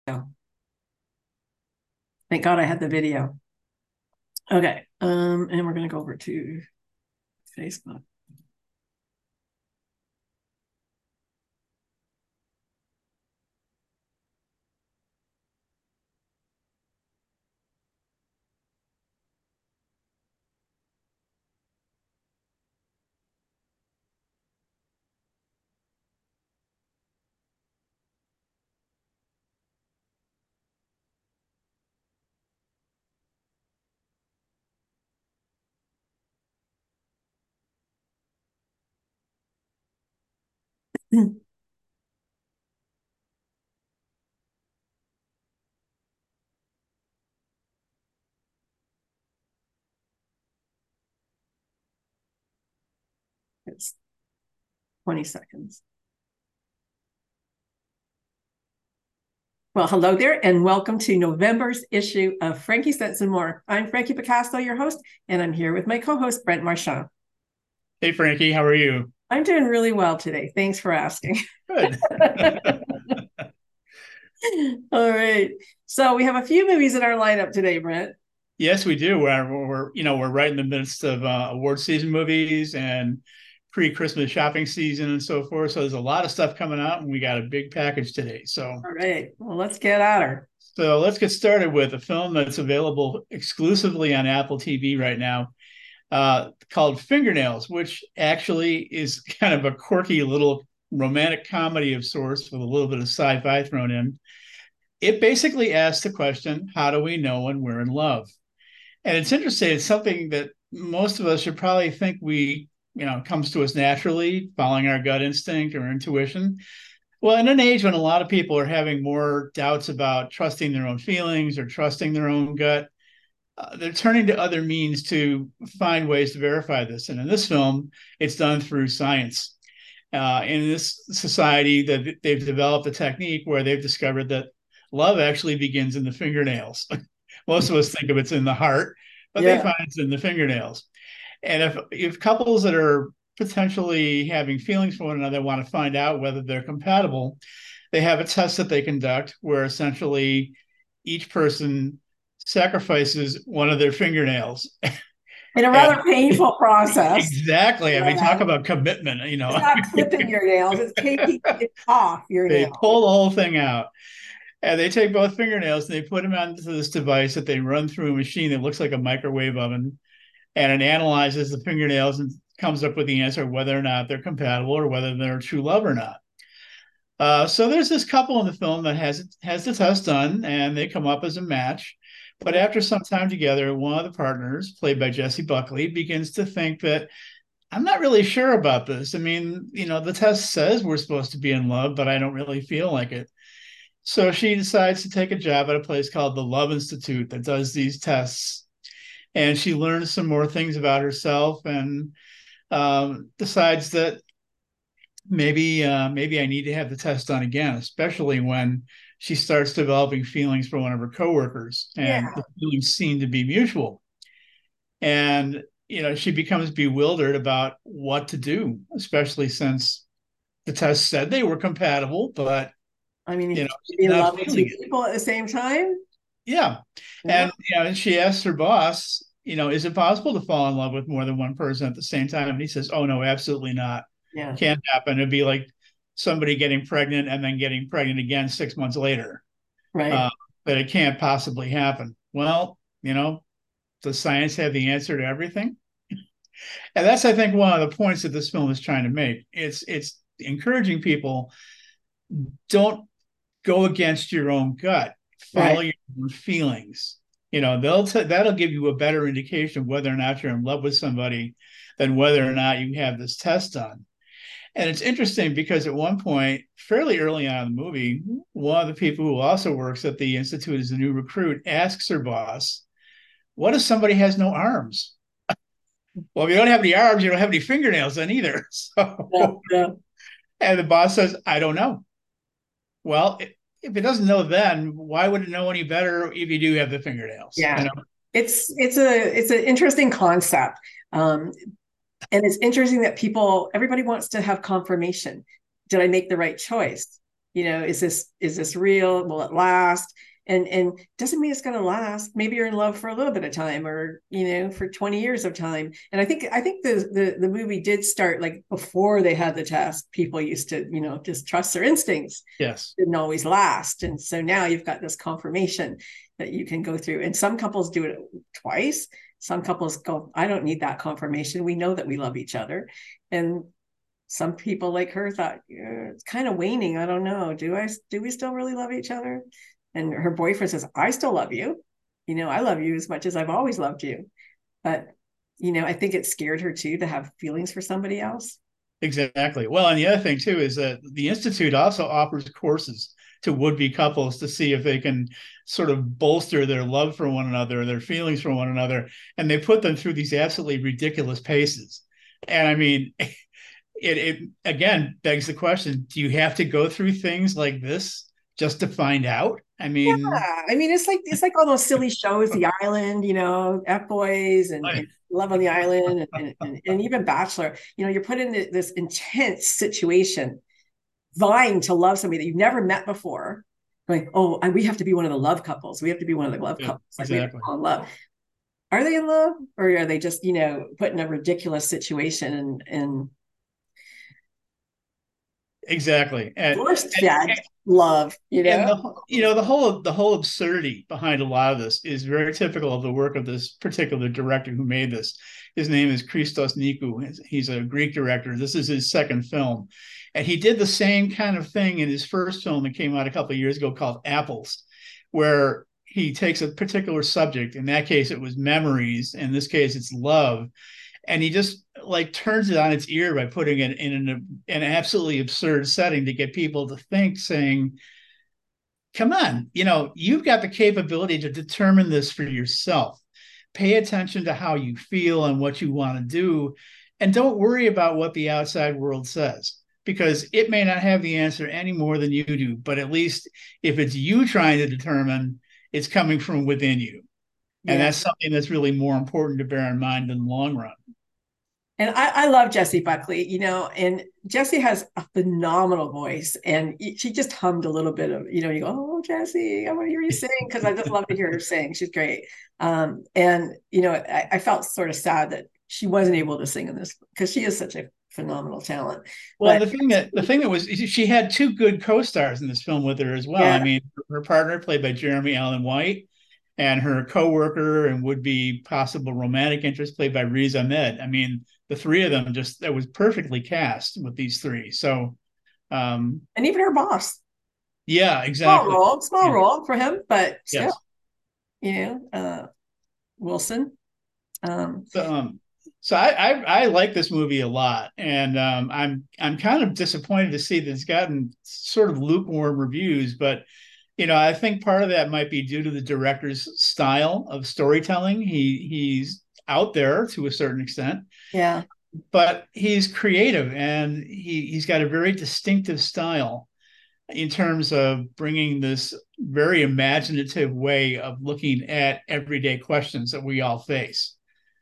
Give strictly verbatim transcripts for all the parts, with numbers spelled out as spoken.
Thank God I had the video. Okay. Um, and we're going to go over to Facebook. It's twenty seconds. Well, hello there, and welcome to November's issue of Frankie Sense and More. I'm Frankie Picasso, your host, and I'm here with my co-host, Brent Marchand. Hey, Frankie, how are you? I'm doing really well today. Thanks for asking. Good. All right. So we have a few movies in our lineup today, Brent. Yes, we do. We're, we're you know we're right in the midst of uh, award season movies and pre-Christmas shopping season and so forth. So there's a lot of stuff coming out, and we got a big package today. So All right. Well, let's get at her. so let's get started with a film that's available exclusively on Apple T V right now, uh, called Fingernails, which actually is kind of a quirky little romantic comedy of sorts with a little bit of sci-fi thrown in. It basically asks the question, how do we know when we're in love? And it's interesting. It's something that most of us should probably think we, you know, comes to us naturally, following our gut instinct or intuition. Well, in an age when a lot of people are having more doubts about trusting their own feelings or trusting their own gut, uh, they're turning to other means to find ways to verify this. And in this film, it's done through science. Uh, in this society, that they've developed a technique where they've discovered that love actually begins in the fingernails. Most of us think of it's in the heart, but they Yeah. find it's in the fingernails. And if if couples that are potentially having feelings for one another want to find out whether they're compatible, they have a test that they conduct where essentially each person sacrifices one of their fingernails. In a And rather painful process. exactly. I mean, talk Yeah. about commitment, you It's know. not clipping your nails, it's taking it off your They nail. pull the whole thing out. And they take both fingernails and they put them onto this device that they run through a machine that looks like a microwave oven, and it analyzes the fingernails and comes up with the answer whether or not they're compatible or whether they're true love or not. Uh, so there's this couple in the film that has has the test done, and they come up as a match. But after some time together, one of the partners, played by Jessie Buckley, begins to think that I'm not really sure about this. I mean, you know, the test says we're supposed to be in love, but I don't really feel like it. So she decides to take a job at a place called the Love Institute that does these tests. And she learns some more things about herself and um, decides that maybe uh, maybe I need to have the test done again, especially when she starts developing feelings for one of her coworkers, and Yeah. the feelings seem to be mutual. And you know, she becomes bewildered about what to do, especially since the test said they were compatible, but I mean, you know, you can be she's in not love with two feeling it. people at the same time. Yeah. Yeah. And you know, she asks her boss, you know, is it possible to fall in love with more than one person at the same time? And he says, oh no, absolutely not. Yeah. Can't happen. It'd be like somebody getting pregnant and then getting pregnant again six months later. Right. Uh, but it can't possibly happen. Well, you know, does science have the answer to everything? And that's, I think, one of the points that this film is trying to make. It's it's encouraging people, don't go against your own gut. Follow Right. your own feelings. You know, they'll t- that'll give you a better indication of whether or not you're in love with somebody than whether or not you have this test done. And it's interesting because at one point, fairly early on in the movie, one of the people who also works at the institute as a new recruit asks her boss, "What if somebody has no arms?" Well, if you don't have any arms, you don't have any fingernails then either. Yeah. So, Yeah. and the boss says, "I don't know." Well, if it doesn't know then, why would it know any better if you do have the fingernails? You Yeah. know? It's it's a it's an interesting concept. Um, and it's interesting that people everybody wants to have confirmation. Did I make the right choice? You know, is this is this real? Will it last? And and doesn't mean it's going to last. Maybe you're in love for a little bit of time, or you know, for twenty years of time. And I think I think the the the movie did start like before they had the test. People used to, you know, just trust their instincts. Yes. Didn't always last, and so now you've got this confirmation that you can go through. And some couples do it twice. Some couples go, I don't need that confirmation. We know that we love each other. And some people like her thought, yeah, it's kind of waning. I don't know. Do I do we still really love each other? And her boyfriend says, I still love you. You know, I love you as much as I've always loved you. But, you know, I think it scared her too to have feelings for somebody else. Exactly. Well, and the other thing too is that the Institute also offers courses to would-be couples to see if they can sort of bolster their love for one another, their feelings for one another. And they put them through these absolutely ridiculous paces. And I mean, it, it again begs the question, do you have to go through things like this just to find out? I mean, yeah, I mean, it's like it's like all those silly shows, The Island, you know, F Boys and, and Love on the Island, and, and, and even Bachelor. You know, you're put in this intense situation, vying to love somebody that you've never met before. Like, oh, I, we have to be one of the love couples. We have to be one of the love yeah, couples. Like, exactly. we have to fall in love. Are they in love, or are they just, you know, put in a ridiculous situation and and exactly and, forced fed love, you know? And the you know the whole the whole absurdity behind a lot of this is very typical of the work of this particular director who made this. His name is Christos Nikou. He's a Greek director. This is his second film, and he did the same kind of thing in his first film that came out a couple of years ago called Apples, where he takes a particular subject. In that case, it was memories. In this case, it's love. And he just like turns it on its ear by putting it in an, an absolutely absurd setting to get people to think, saying, come on, you know, you've got the capability to determine this for yourself. Pay attention to how you feel and what you want to do. And don't worry about what the outside world says, because it may not have the answer any more than you do. But at least if it's you trying to determine, it's coming from within you. And yeah. That's something that's really more important to bear in mind in the long run. And I, I love Jessie Buckley, you know, and Jessie has a phenomenal voice, and she just hummed a little bit of, you know, you go, oh, Jessie, I want to hear you sing, because I just love to hear her sing. She's great. Um, and, you know, I, I felt sort of sad that she wasn't able to sing in this, because she is such a phenomenal talent. Well, but, the thing that the thing that was, she had two good co-stars in this film with her as well. Yeah. I mean, her partner, played by Jeremy Allen White, and her co-worker and would-be possible romantic interest, played by Riz Ahmed. I mean, the three of them just, that was perfectly cast with these three. So, um, and even her boss. Yeah, exactly. Small role, small yeah. role for him, but still, yes. you know, uh, Wilson. Um, so, um, so I, I, I like this movie a lot, and um, I'm, I'm kind of disappointed to see that it's gotten sort of lukewarm reviews, but you know, I think part of that might be due to the director's style of storytelling. He he's out there to a certain extent. Yeah. But he's creative, and he, he's got a very distinctive style in terms of bringing this very imaginative way of looking at everyday questions that we all face.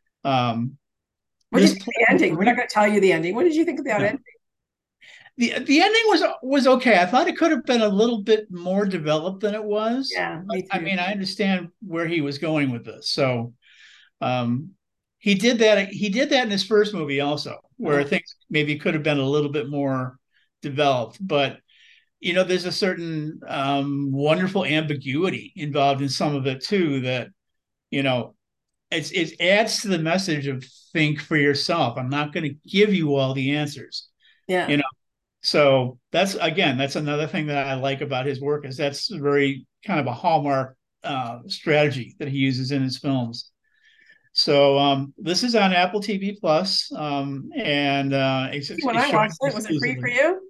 Um, what did you think of the ending? We're not going to tell you the ending. What did you think of that no. ending? The, the ending was was okay. I thought it could have been a little bit more developed than it was. Yeah, me too. I mean, I understand where he was going with this. So um, he did that. He did that in his first movie also, where uh-huh. things maybe could have been a little bit more developed. But, you know, there's a certain um, wonderful ambiguity involved in some of it too, that, you know, it's, it adds to the message of think for yourself. I'm not going to give you all the answers. Yeah. You know, so that's, again, that's another thing that I like about his work, is that's very kind of a hallmark uh, strategy that he uses in his films. So um, this is on Apple T V Plus, um, and uh, it's, when it's I watched it, was it free for you?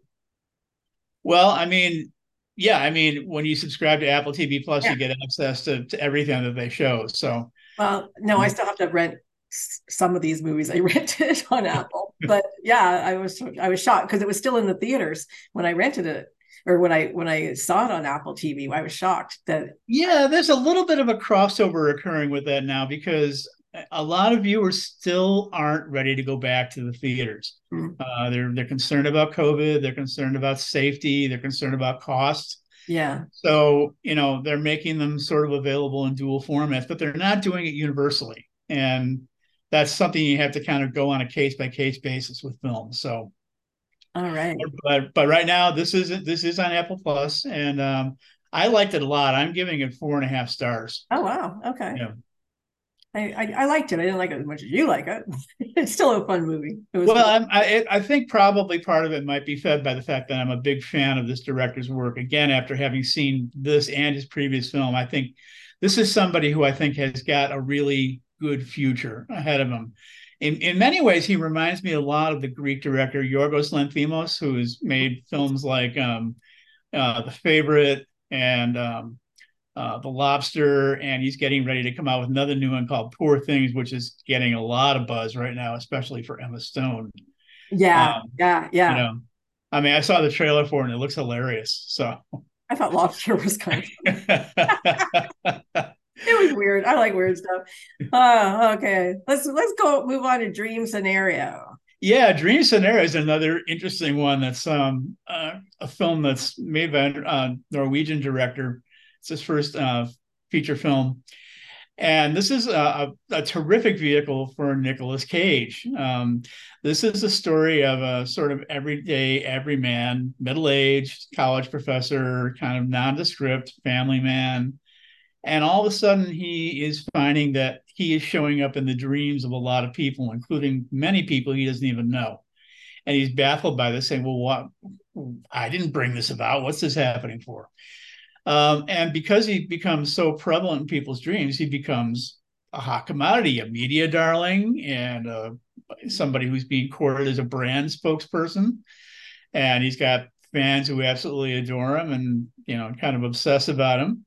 Well, I mean, yeah, I mean, when you subscribe to Apple T V Plus, yeah. you get access to, to everything that they show. So, well, no, I still have to rent some of these movies. I rented on Apple, but yeah, I was I was shocked because it was still in the theaters when I rented it, or when I when I saw it on Apple T V. I was shocked that yeah, there's a little bit of a crossover occurring with that now, because a lot of viewers still aren't ready to go back to the theaters. Mm. Uh, they're they're concerned about COVID. They're concerned about safety. They're concerned about cost. Yeah. So, you know, they're making them sort of available in dual formats, but they're not doing it universally. And that's something you have to kind of go on a case by case basis with films. So, all right. but but right now this is this is on Apple Plus, and um, I liked it a lot. I'm giving it four and a half stars. Oh wow. Okay. Yeah. I, I, I liked it. I didn't like it as much as you like it. It's still a fun movie. It was well, good. I'm, I I think probably part of it might be fed by the fact that I'm a big fan of this director's work. Again, after having seen this and his previous film, I think this is somebody who I think has got a really good future ahead of him. In in many ways, he reminds me a lot of the Greek director Yorgos Lanthimos, who has made films like um, uh, The Favorite and um, uh, The Lobster, and he's getting ready to come out with another new one called Poor Things, which is getting a lot of buzz right now, especially for Emma Stone. Yeah, Um, yeah, you yeah. know, I mean, I saw the trailer for it and it looks hilarious. So I thought Lobster was kind of it was weird. I like weird stuff. Oh, okay. Let's let's go move on to Dream Scenario. Yeah, Dream Scenario is another interesting one. That's um uh, a film that's made by a uh, Norwegian director. It's his first uh, feature film, and this is a, a, a terrific vehicle for Nicolas Cage. Um, this is the story of a sort of everyday, everyman, middle-aged college professor, kind of nondescript family man. And all of a sudden, he is finding that he is showing up in the dreams of a lot of people, including many people he doesn't even know. And he's baffled by this, saying, well, what? I didn't bring this about. What's this happening for? Um, and because he becomes so prevalent in people's dreams, he becomes a hot commodity, a media darling, and uh, somebody who's being courted as a brand spokesperson. And he's got fans who absolutely adore him and, you know, kind of obsess about him.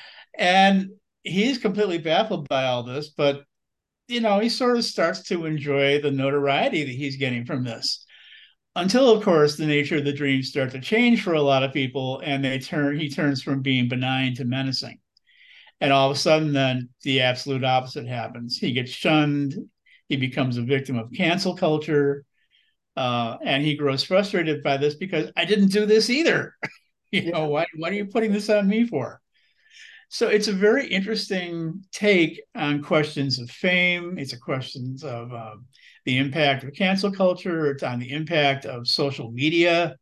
And he's completely baffled by all this, but, you know, he sort of starts to enjoy the notoriety that he's getting from this. Until, of course, the nature of the dreams start to change for a lot of people, and they turn he turns from being benign to menacing. And all of a sudden, then the absolute opposite happens. He gets shunned. He becomes a victim of cancel culture. Uh, and he grows frustrated by this because I didn't do this either. you Yeah. know, why, what are you putting this on me for? So it's a very interesting take on questions of fame. It's a questions of um, the impact of cancel culture. It's on the impact of social media,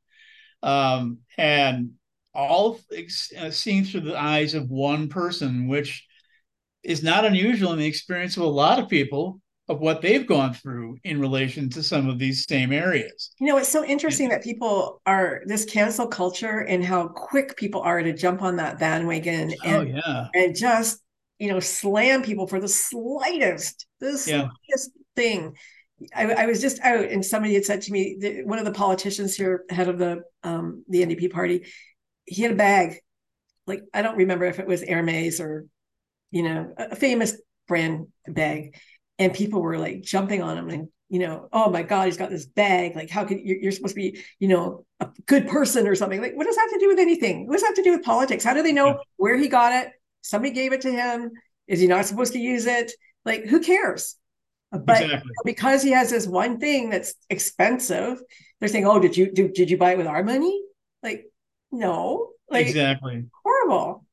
um, and all uh, seen through the eyes of one person, which is not unusual in the experience of a lot of people of what they've gone through in relation to some of these same areas. You know, it's so interesting that people are this cancel culture and how quick people are to jump on that bandwagon and Oh yeah, and just, you know, slam people for the slightest, the yeah, slightest thing. I, I was just out and somebody had said to me, that one of the politicians here, head of the um, the N D P party, he had a bag, like I don't remember if it was Hermes or, you know, a famous brand bag, and people were like jumping on him and, you know, oh my God, he's got this bag. Like, how could you, you're supposed to be, you know, a good person or something. Like, what does that have to do with anything? What does that have to do with politics? How do they know yeah. where he got it? Somebody gave it to him. Is he not supposed to use it? Like, who cares? But Exactly. because he has this one thing that's expensive, they're saying, oh, did you do, did you buy it with our money? Like, no, like Exactly. horrible.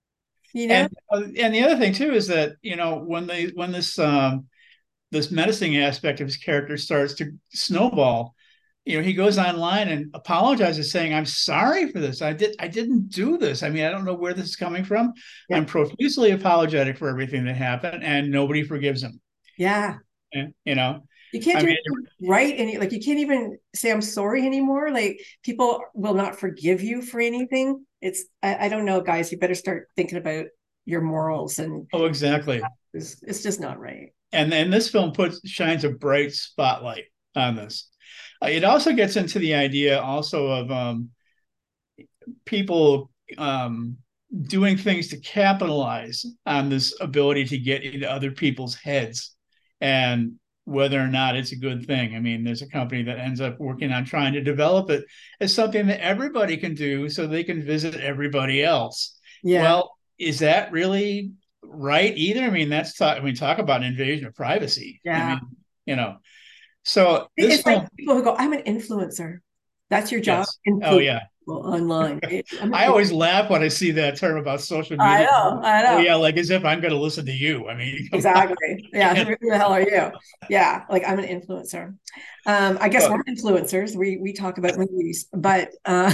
You know? And uh, and the other thing too is that, you know, when they when this um this menacing aspect of his character starts to snowball, you know, he goes online and apologizes, saying, I'm sorry for this. I did I didn't do this. I mean, I don't know where this is coming from. Yeah. I'm profusely apologetic for everything that happened, and nobody forgives him. Yeah. And, you know, You can't I do mean, it right. And like, you can't even say, I'm sorry anymore. Like, people will not forgive you for anything. It's, I, I don't know, guys, you better start thinking about your morals, and oh, exactly. it's, it's just not right. And then this film puts shines a bright spotlight on this. Uh, it also gets into the idea also of um, people um, doing things to capitalize on this ability to get into other people's heads, and whether or not it's a good thing. I mean, there's a company that ends up working on trying to develop it as something that everybody can do so they can visit everybody else. Yeah. Well, is that really right either. I mean, that's talk, I mean, talk about an invasion of privacy. I Yeah. mean, you know, so this It's like film, people who go, I'm an influencer. That's your job, yes. Oh influence yeah. people online. I'm an I influencer. always laugh when I see that term about social I media. know, I Oh know. yeah, like as if I'm going to listen to you. I mean, come on. Exactly. Yeah. Who, who the hell are you? Yeah. Like I'm an influencer. Um, I guess Well, we're influencers. We we talk about movies, but uh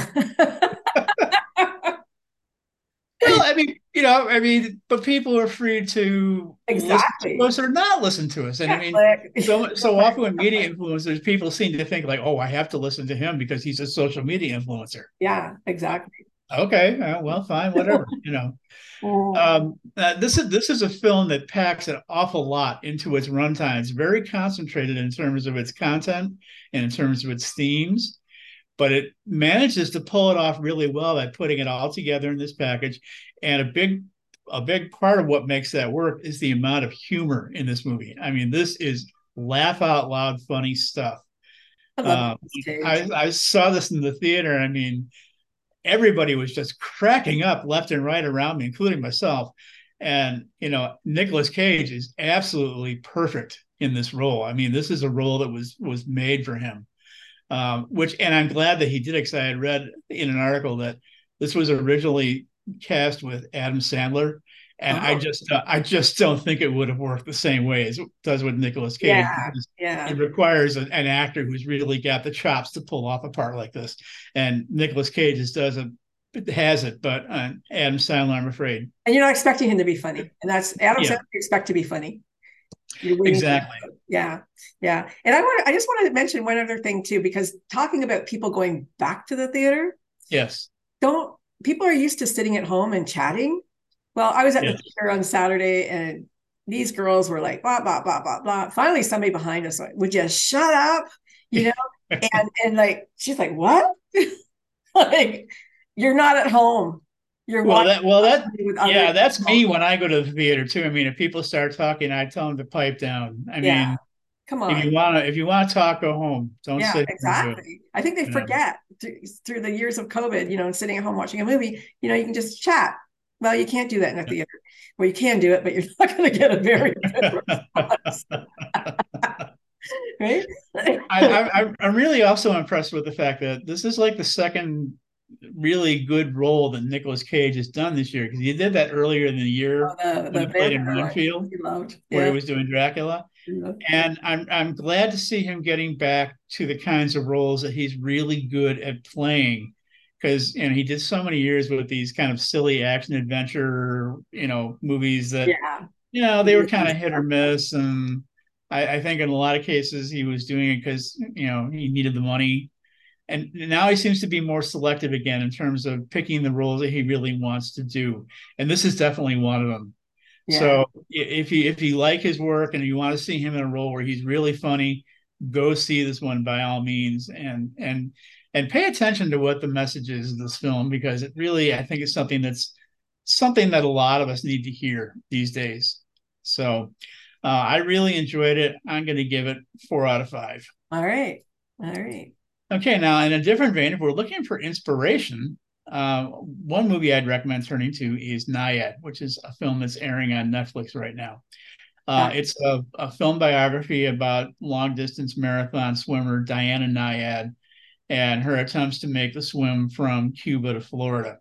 well, I mean, you know, I mean, but people are free to listen to exactly. us or not listen to us. And I Yeah. mean, Like, so so often with media influencers, people seem to think like, oh, I have to listen to him because he's a social media influencer. yeah, exactly. Okay, uh, well, fine, whatever. You know, Mm. um, uh, this is this is a film that packs an awful lot into its runtime. It's very concentrated in terms of its content and in terms of its themes, but it manages to pull it off really well by putting it all together in this package. And a big a big part of what makes that work is the amount of humor in this movie. I mean, this is laugh out loud funny stuff. I love Um, this stage. I, I saw this in the theater. I mean, everybody was just cracking up left and right around me, including myself. And you know, Nicolas Cage is absolutely perfect in this role. I mean, this is a role that was was made for him. Um, which, and I'm glad that he did it because I had read in an article that this was originally cast with Adam Sandler, and I Oh, just, uh, I just don't think it would have worked the same way as it does with Nicolas Cage, yeah, because yeah. it requires an, an actor who's really got the chops to pull off a part like this, and Nicolas Cage just doesn't has it, but uh, Adam Sandler, I'm afraid, And you're not expecting him to be funny. And that's Adam yeah, Sandler, you expect to be funny. You're waiting for exactly, that. Yeah. Yeah. And I want I just wanted to mention one other thing too, because talking about people going back to the theater, yes, don't people are used to sitting at home and chatting. Well, I was at the yes. theater on Saturday and these girls were like, blah, blah, blah, blah, blah. Finally, somebody behind us like, would you shut up? You know, and and like she's like, what? Like, you're not at home. You're Well, watching that well that with other yeah, that's people. me when I go to the theater too. I mean, if people start talking, I tell them to pipe down. I Yeah. mean, Come if you on. want to if you want to talk, go home. Don't Yeah, sit here and do it. exactly. I think they You know. forget through, through the years of COVID, you know, and sitting at home watching a movie, you know, you can just chat. Well, you can't do that in a theater. Well, you can do it, but you're not going to get a very good response, right? I, I I'm really also impressed with the fact that this is like the second really good role that Nicolas Cage has done this year, because he did that earlier in the year Oh, the when the he played in vampire one Renfield, he loved. where he Yeah. was doing Dracula. Yeah. And I'm I'm glad to see him getting back to the kinds of roles that he's really good at playing. Because you know, he did so many years with these kind of silly action adventure, you know, movies that, Yeah. you know, they were kind of hit or miss. And I, I think in a lot of cases he was doing it because, you know, he needed the money. And now he seems to be more selective again in terms of picking the roles that he really wants to do. And this is definitely one of them. Yeah. So if you if you like his work and you want to see him in a role where he's really funny, go see this one by all means, and and and pay attention to what the message is of this film, because it really, I think, is something that's something that a lot of us need to hear these days. So uh, I really enjoyed it. I'm going to give it four out of five. All right. All right. Okay, now in a different vein, if we're looking for inspiration, uh, one movie I'd recommend turning to is Nyad, which is a film that's airing on Netflix right now. Uh, Uh, it's a, a film biography about long distance marathon swimmer Diana Nyad and her attempts to make the swim from Cuba to Florida.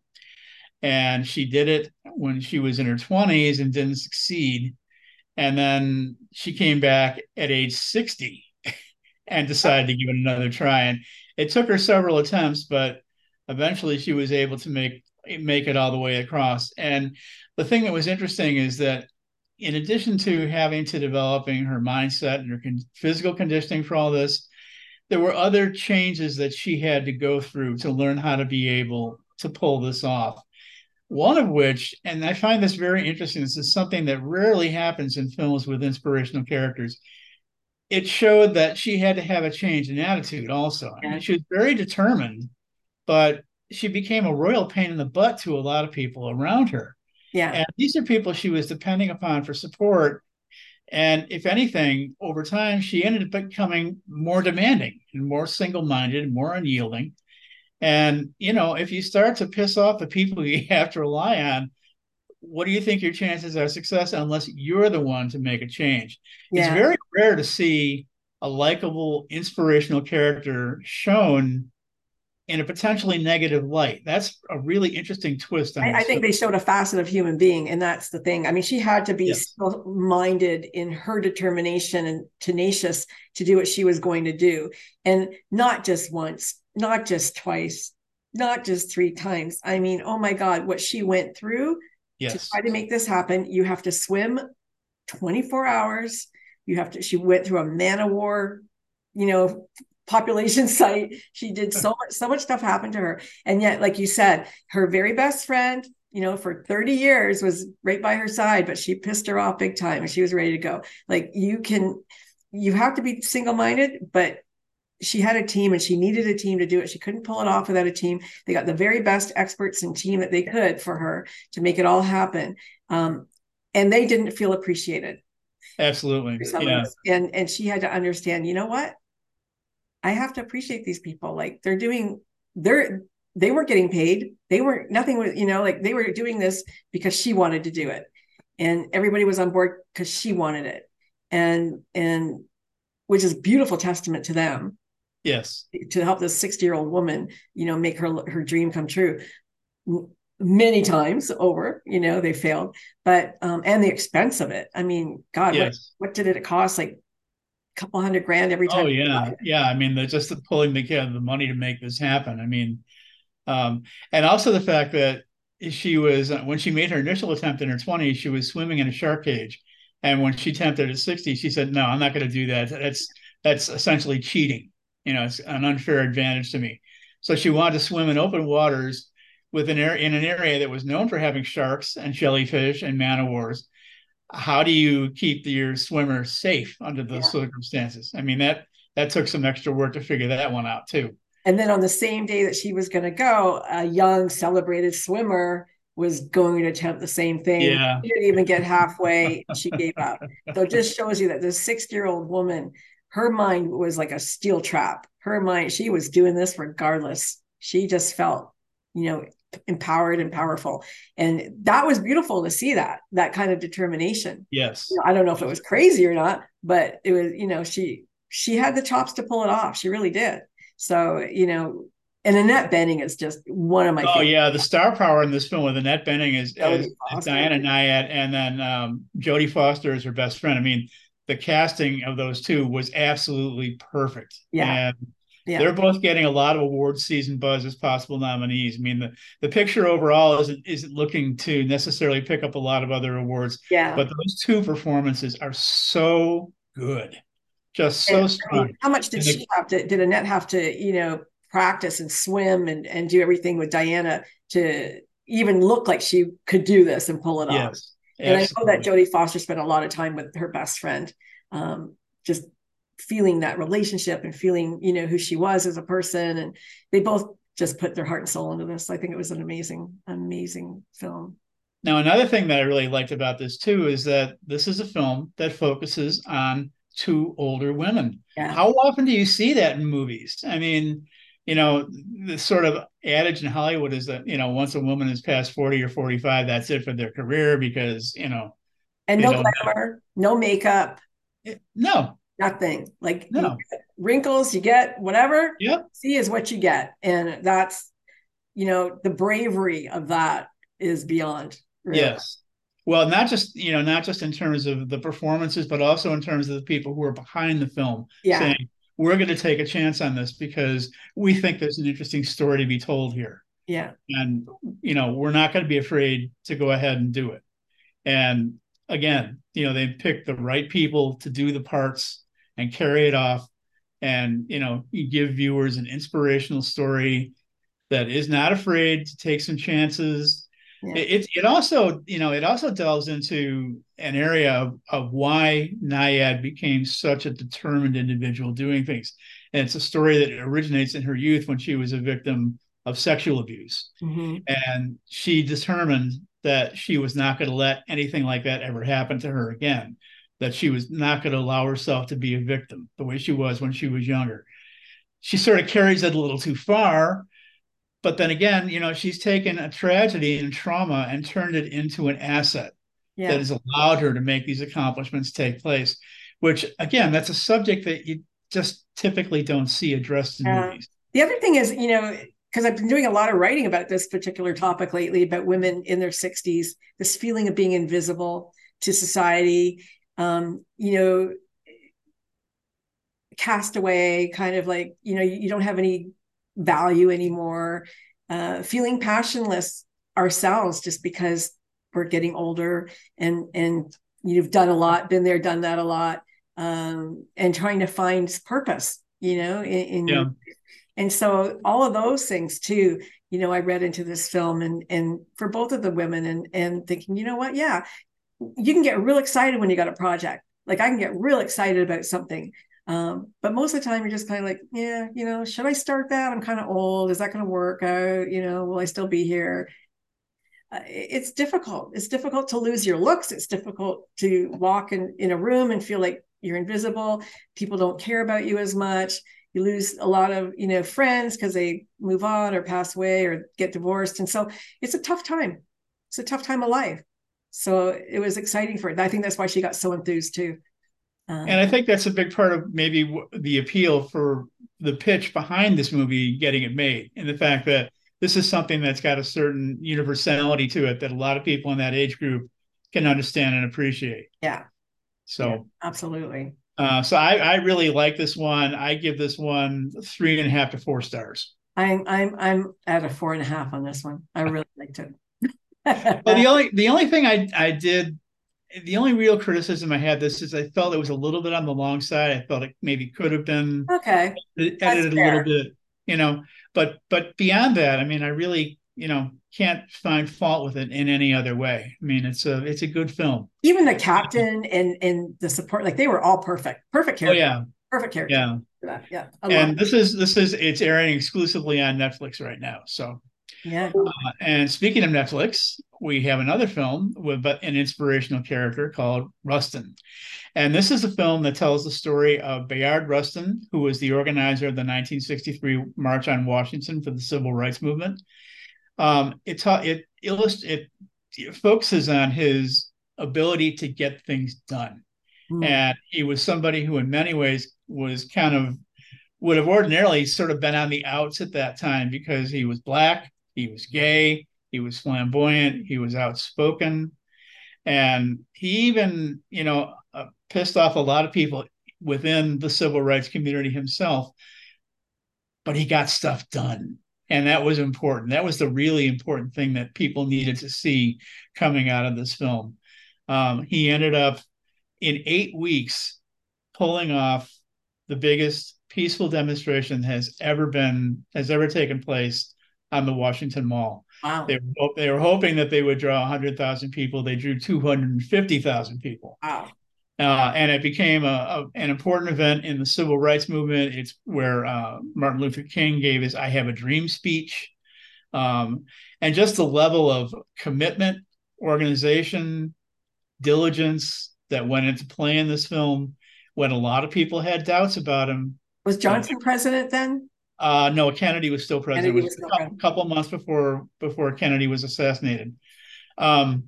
And she did it when she was in her twenties and didn't succeed. And then she came back at age sixty and decided to give it another try. And it took her several attempts, but eventually she was able to make make it all the way across. And the thing that was interesting is that in addition to having to developing her mindset and her con- physical conditioning for all this, there were other changes that she had to go through to learn how to be able to pull this off. One of which, and I find this very interesting, this is something that rarely happens in films with inspirational characters. It showed that she had to have a change in attitude also. I mean, yeah. she was very determined, but she became a royal pain in the butt to a lot of people around her. Yeah. And these are people she was depending upon for support. And if anything, over time, she ended up becoming more demanding and more single minded, more unyielding. And, you know, if you start to piss off the people you have to rely on, what do you think your chances are of success unless you're the one to make a change? It's Yeah. very rare to see a likable, inspirational character shown in a potentially negative light. That's a really interesting twist on I, I this think film. they showed a facet of human being, and that's the thing. I mean, she had to be Yes. still minded in her determination and tenacious to do what she was going to do. And not just once, not just twice, not just three times. I mean, oh my God, what she went through to Yes. try to make this happen. You have to swim twenty-four hours. You have to, she went through a man of war, you know, population site. She did so much, so much stuff happened to her. And yet, like you said, her very best friend, you know, for thirty years was right by her side, but she pissed her off big time and she was ready to go. Like you can, you have to be single-minded, but she had a team and she needed a team to do it. She couldn't pull it off without a team. They got the very best experts and team that they could for her to make it all happen. Um, and they didn't feel appreciated. Absolutely. Some of Yeah. this. And and she had to understand, you know what? I have to appreciate these people. Like they're doing, they're they weren't getting paid. They weren't nothing was, you know, like they were doing this because she wanted to do it. And everybody was on board because she wanted it. And and which is beautiful testament to them Yes. to help this sixty year old woman, you know, make her her dream come true. Many times over, you know, they failed, but um, and the expense of it. I mean, God, what Yes. what did it cost? Like a couple hundred grand every Oh time. yeah. Yeah. I mean, the, just the pulling together the money to make this happen. I mean, um, and also the fact that she was when she made her initial attempt in her twenties, she was swimming in a shark cage, and when she attempted at sixty, she said, "No, I'm not going to do that. That's that's essentially cheating. You know, it's an unfair advantage to me." So she wanted to swim in open waters with an area in an area that was known for having sharks and jellyfish and man o' wars. How do you keep your swimmer safe under those Yeah. circumstances? I mean, that that took some extra work to figure that one out too. And then on the same day that she was going to go, a young celebrated swimmer was going to attempt the same thing. Yeah. She didn't even get halfway. She gave up. So it just shows you that this sixty year old woman, her mind was like a steel trap. Her mind, she was doing this regardless. She just felt, you know, empowered and powerful. And that was beautiful to see that, that kind of determination. Yes. You know, I don't know if it was crazy or not, but it was, you know, she, she had the chops to pull it off. She really did. So, you know, and Annette Bening is just one of my Oh favorites. yeah, the star power in this film with Annette Bening is Jodie is, is Foster. Diana Nyad, and then um, Jodie Foster is her best friend. I mean, the casting of those two was absolutely perfect, Yeah. and Yeah. they're both getting a lot of awards season buzz as possible nominees. I mean, the the picture overall isn't isn't looking to necessarily pick up a lot of other awards, Yeah. but those two performances are so good, just so And I strong. mean, how much did And the, she have to, did Annette have to, you know, practice and swim and, and do everything with Diana to even look like she could do this and pull it off? yes, And I know that absolutely. Jodie Foster spent a lot of time with her best friend, um, just feeling that relationship and feeling, you know, who she was as a person. And they both just put their heart and soul into this. I think it was an amazing, amazing film. Now, another thing that I really liked about this too is that this is a film that focuses on two older women. Yeah. How often do you see that in movies? I mean, you know, the sort of adage in Hollywood is that, you know, once a woman is past forty or forty-five, that's it for their career because, you know, And they no don't. glamour, no makeup, No, nothing. Like you no. get wrinkles, you get whatever, Yep. see is what you get. And that's, you know, the bravery of that is beyond really. Yes. Well, not just, you know, not just in terms of the performances, but also in terms of the people who are behind the film Yeah. saying, we're going to take a chance on this because we think there's an interesting story to be told here. Yeah. And, you know, we're not going to be afraid to go ahead and do it. And again, you know, they pick the right people to do the parts and carry it off. And, you know, you give viewers an inspirational story that is not afraid to take some chances. Yeah. It, it also, you know, it also delves into an area of, of why Nyad became such a determined individual doing things. And it's a story that originates in her youth when she was a victim of sexual abuse. Mm-hmm. And she determined that she was not going to let anything like that ever happen to her again, that she was not going to allow herself to be a victim the way she was when she was younger. She sort of carries it a little too far, but then again, you know, she's taken a tragedy and trauma and turned it into an asset that Yeah. has allowed her to make these accomplishments take place, which again, that's a subject that you just typically don't see addressed in Uh, movies. the other thing is, you know, because I've been doing a lot of writing about this particular topic lately about women in their sixties, this feeling of being invisible to society, um, you know, cast away, kind of like, you know, you, you don't have any value anymore, uh, feeling passionless ourselves just because we're getting older and and you've done a lot, been there, done that a lot, um, and trying to find purpose, you know, in, in Yeah. your, and so all of those things too, you know, I read into this film and and for both of the women and and thinking, you know what, yeah, you can get real excited when you got a project. Like I can get real excited about something. Um, but most of the time you're just kind of like, yeah, you know, should I start that? I'm kind of old. Is that going to work out? You know, will I still be here? Uh, it's difficult. It's difficult to lose your looks. It's difficult to walk in, in a room and feel like you're invisible. People don't care about you as much. You lose a lot of, you know, friends because they move on or pass away or get divorced. And so it's a tough time. It's a tough time of life. So it was exciting for her. I think that's why she got so enthused too. And Um, I think that's a big part of maybe the appeal for the pitch behind this movie getting it made, and the fact that this is something that's got a certain universality to it that a lot of people in that age group can understand and appreciate. yeah, yeah, So, absolutely. uh, so I, I really like this one. I give this one three and a half to four stars. I'm I'm I'm at a four and a half on this one. I really liked it. Well, the only the only thing I I did the only real criticism I had this is I felt it was a little bit on the long side. I felt it maybe could have been Okay, that's edited a little fair. bit, you know, but but beyond that, I mean, I really, you know, can't find fault with it in any other way. I mean, it's a it's a good film. Even the captain and and the support, like they were all perfect, perfect Oh character, yeah, perfect character yeah. for that. Yeah, I love And it. this is this is it's airing exclusively on Netflix right now. So, Yeah. uh, and speaking of Netflix, we have another film with an inspirational character called Rustin. And this is a film that tells the story of Bayard Rustin, who was the organizer of the nineteen sixty-three March on Washington for the Civil Rights Movement. Um, it, ta- it, illust- it, it focuses on his ability to get things done. Mm. And he was somebody who, in many ways, was kind of would have ordinarily sort of been on the outs at that time because he was black, he was gay, he was flamboyant, he was outspoken, and he even, you know, uh, pissed off a lot of people within the civil rights community himself, but he got stuff done. And that was important. That was the really important thing that people needed to see coming out of this film. Um, he ended up in eight weeks pulling off the biggest peaceful demonstration has ever been has ever taken place on the Washington Mall. Wow. They were, they were hoping that they would draw one hundred thousand people. They drew two hundred fifty thousand people. Wow. Uh, and it became a, a, an important event in the civil rights movement. It's where uh, Martin Luther King gave his I Have a Dream speech. Um, and just the level of commitment, organization, diligence that went into playing this film when a lot of people had doubts about him. Was When Johnson president then? uh, no, Kennedy was still president. Kennedy It was was still a couple, president. couple months before before Kennedy was assassinated. Um,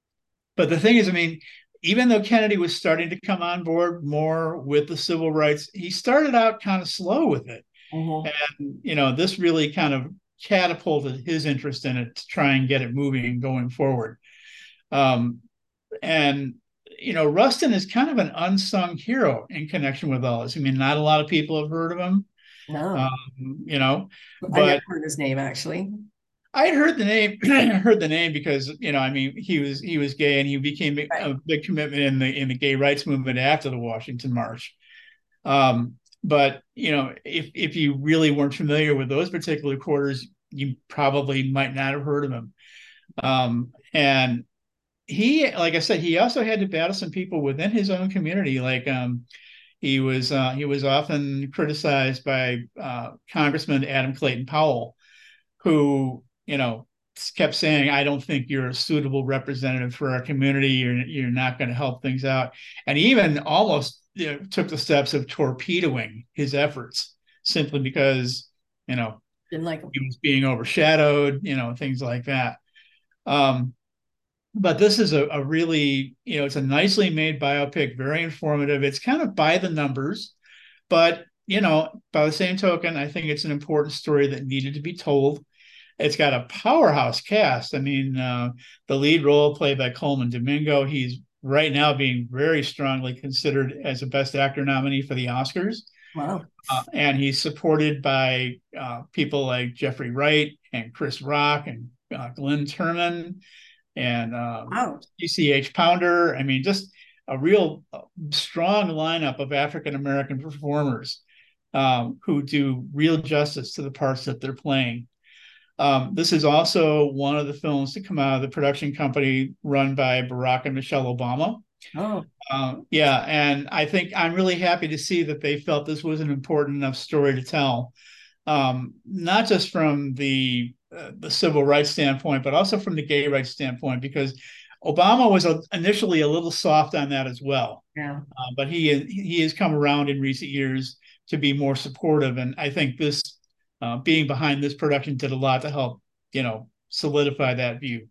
but the thing is, I mean, even though Kennedy was starting to come on board more with the civil rights, he started out kind of slow with it. Mhm. And, you know, this really kind of catapulted his interest in it to try and get it moving and going forward. Um, and, you know, Rustin is kind of an unsung hero in connection with all this. I mean, not a lot of people have heard of him, No, um, you know, I never but heard his name actually. I'd heard the name, heard the name because, you know, I mean, he was he was gay and he became Right. a big commitment in the in the gay rights movement after the Washington March. Um, but you know, if if you really weren't familiar with those particular quarters, you probably might not have heard of him. Um, and he, like I said, he also had to battle some people within his own community. Like um, he was uh, he was often criticized by uh, Congressman Adam Clayton Powell, who, you know, kept saying, I don't think you're a suitable representative for our community. You're, you're not going to help things out. And he even almost, you know, took the steps of torpedoing his efforts simply because, you know, Didn't like he him. was being overshadowed, you know, things like that. Um, but this is a, a really, you know, it's a nicely made biopic, very informative. It's kind of by the numbers, but, you know, by the same token, I think it's an important story that needed to be told. It's got a powerhouse cast. I mean, uh, the lead role played by Coleman Domingo. He's right now being very strongly considered as a Best Actor nominee for the Oscars. Wow. Uh, and he's supported by uh, people like Jeffrey Wright and Chris Rock and uh, Glenn Turman and um, Wow. C C H Pounder. I mean, just a real uh, strong lineup of African American performers um, who do real justice to the parts that they're playing. Um, this is also one of the films to come out of the production company run by Barack and Michelle Obama. Oh. Um, yeah, and I think I'm really happy to see that they felt this was an important enough story to tell, um, not just from the uh, the civil rights standpoint, but also from the gay rights standpoint, because Obama was a, initially a little soft on that as well. Yeah. Uh, but he he has come around in recent years to be more supportive, and I think this uh, being behind this production did a lot to help, you know, solidify that view.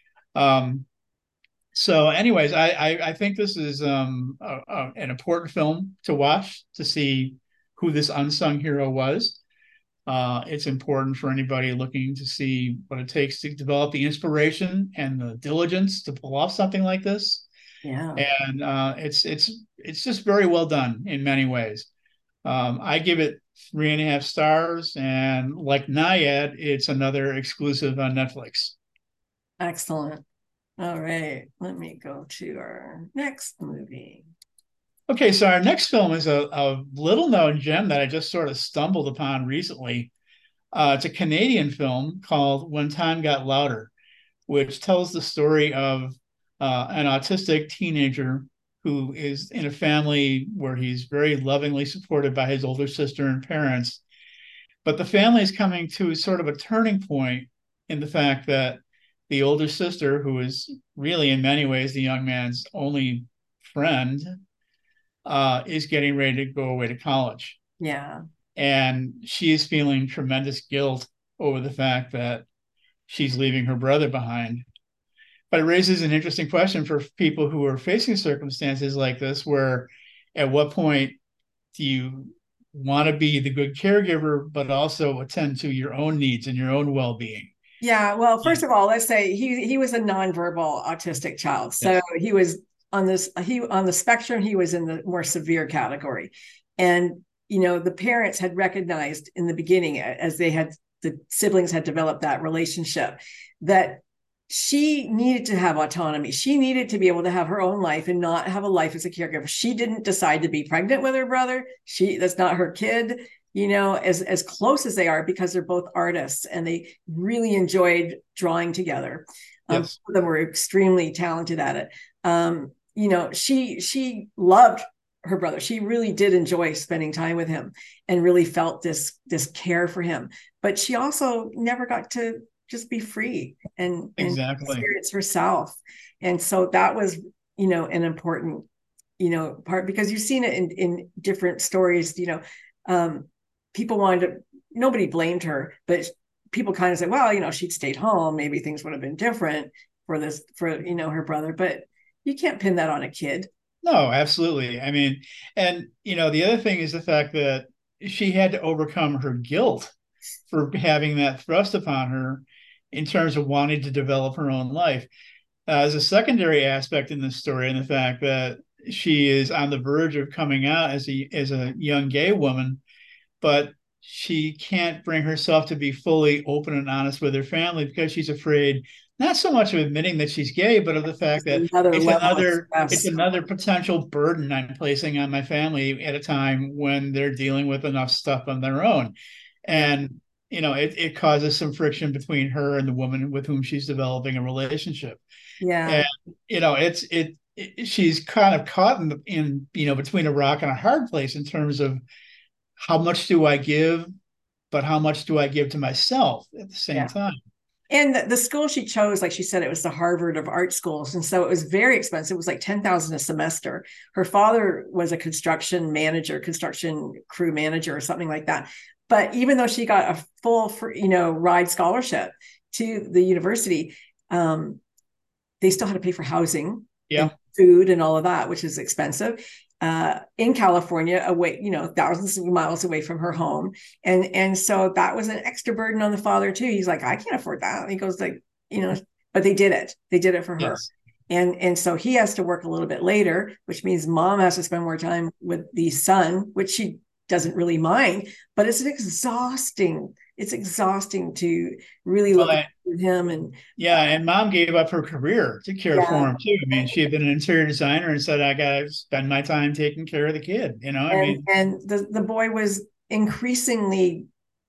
Um, so, anyways, I, I I think this is um a, a, an important film to watch to see who this unsung hero was. Uh, it's important for anybody looking to see what it takes to develop the inspiration and the diligence to pull off something like this. Yeah. And uh, it's it's it's just very well done in many ways. Um, I give it three and a half stars, and like Naiad, it's another exclusive on Netflix. Excellent. All right. Let me go to our next movie. Okay, so our next film is a, a little known gem that I just sort of stumbled upon recently. Uh, it's a Canadian film called When Time Got Louder, which tells the story of uh, an autistic teenager who is in a family where he's very lovingly supported by his older sister and parents. But the family is coming to sort of a turning point in the fact that the older sister, who is really in many ways the young man's only friend, uh, is getting ready to go away to college. Yeah. And she is feeling tremendous guilt over the fact that she's leaving her brother behind. But it raises an interesting question for people who are facing circumstances like this, where at what point do you want to be the good caregiver, but also attend to your own needs and your own well-being? Yeah. Well, first of all, let's say he he was a nonverbal autistic child. So Yes. he was on this, he on the spectrum, he was in the more severe category. And, you know, the parents had recognized in the beginning, as they had, the siblings had developed that relationship, that she needed to have autonomy. She needed to be able to have her own life and not have a life as a caregiver. She didn't decide to be pregnant with her brother. She, that's not her kid, you know, as, as close as they are, because they're both artists and they really enjoyed drawing together. Um, Yes. Both of them were extremely talented at it. Um, you know, she, she loved her brother. She really did enjoy spending time with him and really felt this, this care for him, but she also never got to just be free and, and Exactly. experience herself. And so that was, you know, an important, you know, part, because you've seen it in, in different stories, you know, um, people wanted to, nobody blamed her, but people kind of said, well, you know, she'd stayed home, maybe things would have been different for this, for, you know, her brother, but you can't pin that on a kid. No, absolutely. I mean, and, you know, the other thing is the fact that she had to overcome her guilt for having that thrust upon her in terms of wanting to develop her own life. Uh, as a secondary aspect in this story, and the fact that she is on the verge of coming out as a as a young gay woman, but she can't bring herself to be fully open and honest with her family because she's afraid, not so much of admitting that she's gay, but of the fact that Another it's level of another it's stress. another potential burden I'm placing on my family at a time when they're dealing with enough stuff on their own. And you know, it, it causes some friction between her and the woman with whom she's developing a relationship. Yeah. And you know, it's it, it she's kind of caught in, in you know between a rock and a hard place in terms of how much do I give, but how much do I give to myself at the same Yeah. time? And the, the school she chose, like she said, it was the Harvard of art schools. And so it was very expensive. It was like ten thousand dollars a semester. Her father was a construction manager, construction crew manager or something like that. but even though she got a full, for, you know, ride scholarship to the university, um, they still had to pay for housing Yeah. and food and all of that, which is expensive. Uh, in California, away, you know, thousands of miles away from her home. And, and so that was an extra burden on the father too. He's like, I can't afford that. And he goes like, you know, but they did it. They did it for her. Yes. And, and so he has to work a little bit later, which means mom has to spend more time with the son, which she doesn't really mind, but it's exhausting. It's exhausting to really Well, look I, at him. And yeah, and mom gave up her career to care yeah, for him too. I mean, she had been an interior designer and said, I gotta spend my time taking care of the kid, you know. I and mean, and the, the boy was increasingly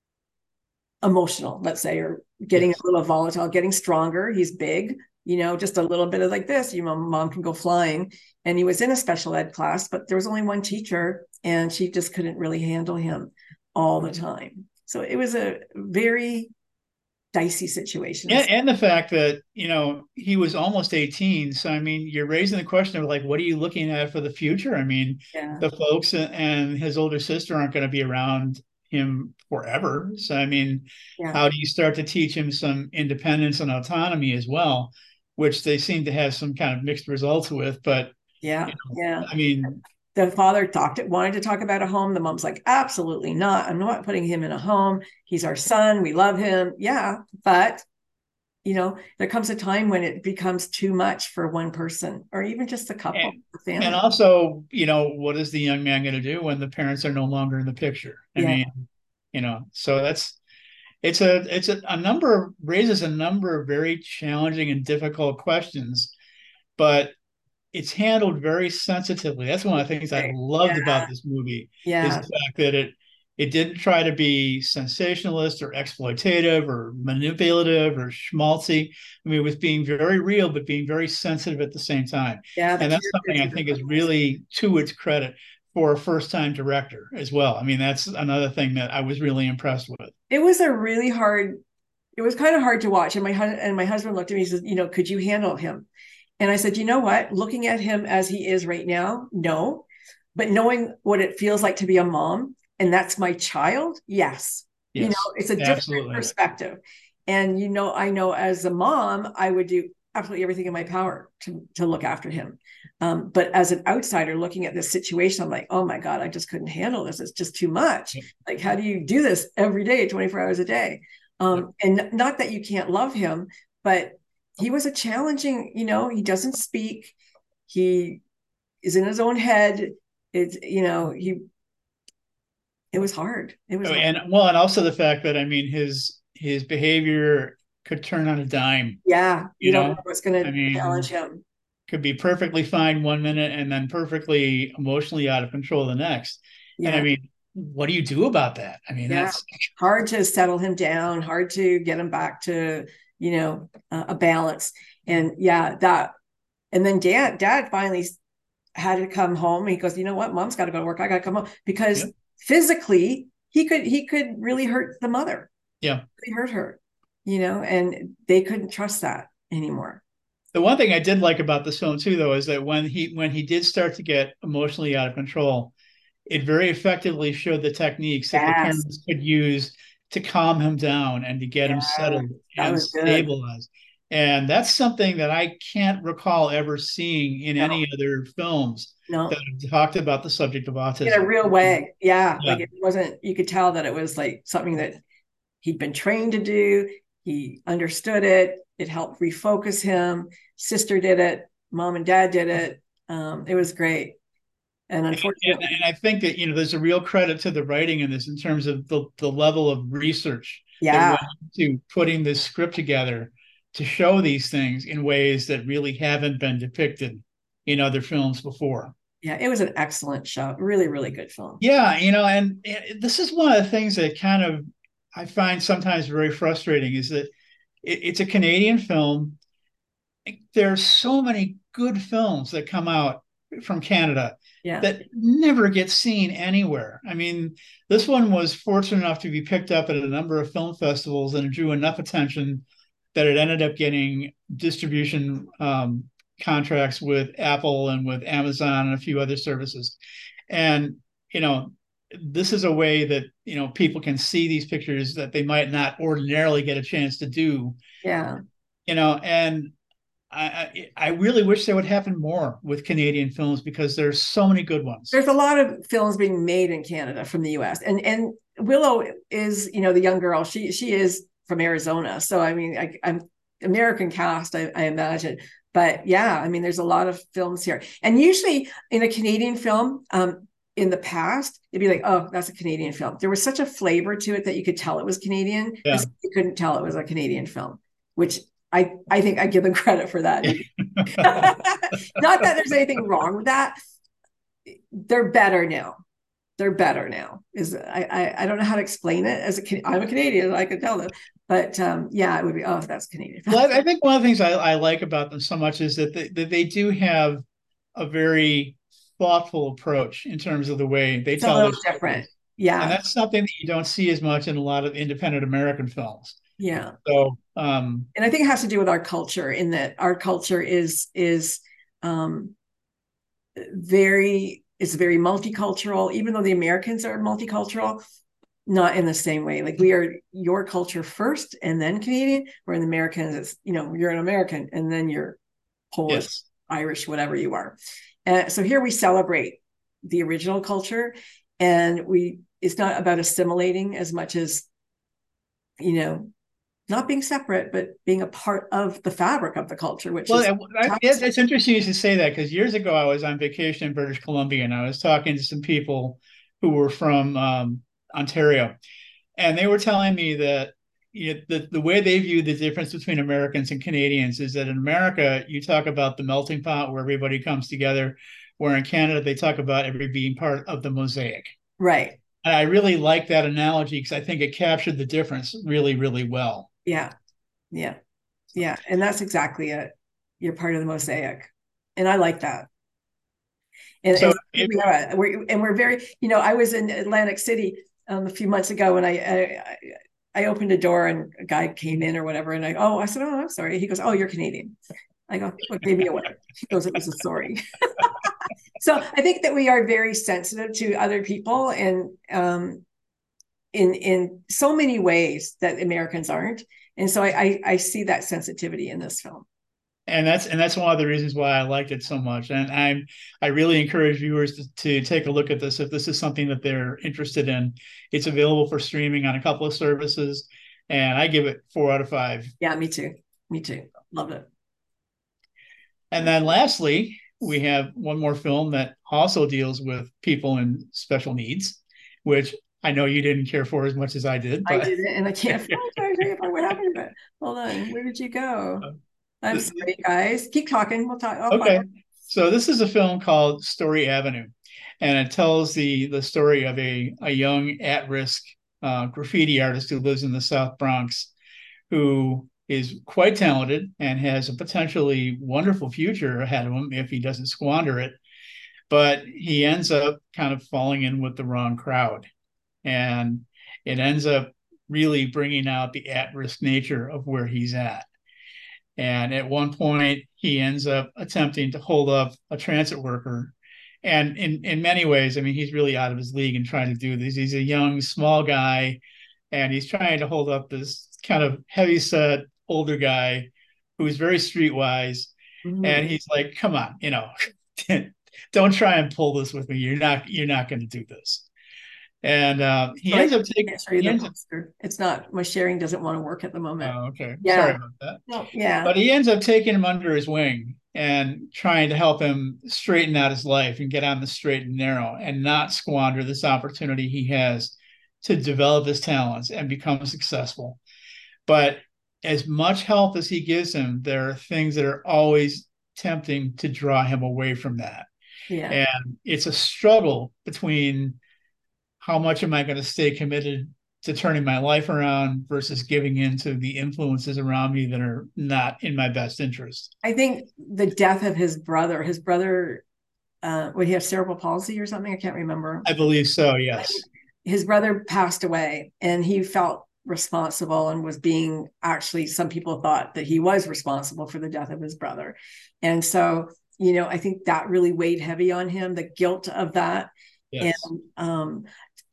emotional, let's say, or getting a yes. little volatile, getting stronger. He's big, you know, just a little bit of like this, you know, mom can go flying. And he was in a special ed class, but there was only one teacher and she just couldn't really handle him all the time. So it was a very dicey situation. And, and the fact that, you know, he was almost eighteen. So, I mean, you're raising the question of like, what are you looking at for the future? I mean, Yeah. the folks and his older sister aren't going to be around him forever. So, I mean, Yeah. how do you start to teach him some independence and autonomy as well, which they seem to have some kind of mixed results with? But, Yeah. you know, Yeah. I mean, The father talked wanted to talk about a home. The mom's like, absolutely not. I'm not putting him in a home. He's our son. We love him. Yeah. But, you know, there comes a time when it becomes too much for one person or even just a couple, and, a and family. also, you know, what is the young man going to do when the parents are no longer in the picture? I Yeah. mean, you know, so that's, it's a it's a, a number of raises a number of very challenging and difficult questions, but it's handled very sensitively. That's one of the things I Okay. loved about Yeah. this movie is Yeah. the fact that it it didn't try to be sensationalist or exploitative or manipulative or schmaltzy. I mean, it was being very real, but being very sensitive at the same time. Yeah. The And that's something characters I think is were amazing. really to its credit for a first time director as well. I mean, that's another thing that I was really impressed with. It was a really hard, it was kind of hard to watch. And my husband and my husband looked at me and said, you know, could you handle him? And I said, you know what? Looking at him as he is right now, no. But knowing what it feels like to be a mom, and that's my child, yes. You know, Yes, it's a different absolutely. perspective. And, you know, I know as a mom, I would do absolutely everything in my power to, to look after him. Um, but as an outsider looking at this situation, I'm like, oh my God, I just couldn't handle this. It's just too much. Yep. Like, how do you do this every day, twenty-four hours a day? Yep. Um, and not that you can't love him, but he was a challenging, you know, he doesn't speak. He is in his own head. It's, you know, he, it was hard. It was Oh, hard. and well, and also the fact that I mean his his behavior could turn on a dime. Yeah. You You don't know know, what's going I to challenge mean, him. could be perfectly fine one minute and then perfectly emotionally out of control the next. And I Yeah. mean, what do you do about that? I mean, Yeah. that's Hard to settle him down, hard to get him back to, you know, uh, a balance. And yeah, that, and then dad, dad finally had to come home. He goes, you know what? Mom's got to go to work. I got to come home because yeah, physically he could, he could really hurt the mother. yeah. He hurt her, you know, and they couldn't trust that anymore. The one thing I did like about this film too, though, is that when he when he did start to get emotionally out of control, it very effectively showed the techniques that the Yes. parents could use to calm him down and to get him Yeah. settled That and was good. stabilized. And that's something that I can't recall ever seeing in No, any other films that no, have talked about the subject of in a autism. real way. Yeah. Yeah, Like it wasn't, you could tell that it was like something that he'd been trained to do. He understood it. It helped refocus him. Sister did it. Mom and dad did it. Um, it was great. And and, and, unfortunately, and I think that you know there's a real credit to the writing in this in terms of the, the level of research that yeah, went into putting this script together to show these things in ways that really haven't been depicted in other films before. yeah, it was an excellent show. Really, really good film. Yeah, you know, and, and this is one of the things that kind of I find sometimes very frustrating is that it, it's a Canadian film. There's so many good films that come out from Canada Yeah, that never get seen anywhere. I mean, this one was fortunate enough to be picked up at a number of film festivals and it drew enough attention that it ended up getting distribution um, contracts with Apple and with Amazon and a few other services. And, you know, this is a way that, you know, people can see these pictures that they might not ordinarily get a chance to do. Yeah. You know, and I, I really wish there would happen more with Canadian films because there's so many good ones. There's a lot of films being made in Canada from the U S. And and Willow is, you know, the young girl. She she is from Arizona. So I mean, I, I'm American cast, I, I imagine. But yeah, I mean, there's a lot of films here. And usually in a Canadian film, um, in the past, it'd be like, oh, that's a Canadian film. There was such a flavor to it that you could tell it was Canadian. Yeah. You couldn't tell it was a Canadian film, which I, I think I give them credit for that. Not that there's anything wrong with that. They're better now. They're better now. Is I, I I don't know how to explain it. As a I'm a Canadian, I can tell them. But um, yeah, it would be, oh, that's Canadian. Well, I think one of the things I, I like about them so much is that they, that they do have a very thoughtful approach in terms of the way they It's tell a little different. Yeah. And that's something that you don't see as much in a lot of independent American films. Yeah. So, um, and I think it has to do with our culture, in that our culture is is um, very is very multicultural, even though the Americans are multicultural, not in the same way. Like we are your culture first and then Canadian, where in the Americans, it's, you know, you're an American and then you're Polish, yes. Irish, whatever you are. Uh, so here we celebrate the original culture, and we it's not about assimilating as much as, you know, not being separate, but being a part of the fabric of the culture, which well, is I, it's, it's interesting you should say that, because years ago I was on vacation in British Columbia and I was talking to some people who were from um, Ontario, and they were telling me that, you know, the, the way they view the difference between Americans and Canadians is that in America, you talk about the melting pot where everybody comes together, where in Canada, they talk about everybody being part of the mosaic. Right. And I really like that analogy because I think it captured the difference really, really well. Yeah. Yeah. Yeah. And that's exactly it. You're part of the mosaic. And I like that. And, so and, it, yeah, we're, and we're very, you know, I was in Atlantic City um, a few months ago, and I, I I opened a door and a guy came in or whatever. And I, oh, I said, oh, I'm sorry. He goes, oh, you're Canadian. I go, well, gave me away. He goes, it was a sorry. So I think that we are very sensitive to other people, and um, in in so many ways that Americans aren't. And so I, I, I see that sensitivity in this film. And that's and that's one of the reasons why I liked it so much. And I'm I really encourage viewers to, to take a look at this if this is something that they're interested in. It's available for streaming on a couple of services, and I give it four out of five. Yeah, me too. Me too. Love it. And then lastly, we have one more film that also deals with people in special needs, which I know you didn't care for as much as I did. But... I didn't, and I can't find what happened to it. Hold on, where did you go? I'm sorry, guys. Keep talking. We'll talk. I'll okay. So this is a film called Story Avenue, and it tells the the story of a, a young at-risk uh, graffiti artist who lives in the South Bronx, who is quite talented and has a potentially wonderful future ahead of him if he doesn't squander it. But he ends up kind of falling in with the wrong crowd, and it ends up really bringing out the at-risk nature of where he's at. And at one point, he ends up attempting to hold up a transit worker. And in, in many ways, I mean, he's really out of his league in trying to do this. He's a young, small guy, and he's trying to hold up this kind of heavy-set older guy who's very streetwise. Mm-hmm. And he's like, come on, you know, don't try and pull this with me. You're not, you're not going to do this. And uh, he so ends up taking. Ends up, it's not, my sharing doesn't want to work at the moment. Oh, okay. Yeah. Sorry about that. No, yeah. But he ends up taking him under his wing and trying to help him straighten out his life and get on the straight and narrow and not squander this opportunity he has to develop his talents and become successful. But as much help as he gives him, there are things that are always tempting to draw him away from that. Yeah. And it's a struggle between how much am I going to stay committed to turning my life around versus giving in to the influences around me that are not in my best interest. I think the death of his brother, his brother, uh, would he have cerebral palsy or something? I can't remember. I believe so, yes. His brother passed away, and he felt responsible and was being, actually, some people thought that he was responsible for the death of his brother. And so, you know, I think that really weighed heavy on him, the guilt of that. Yes. And um,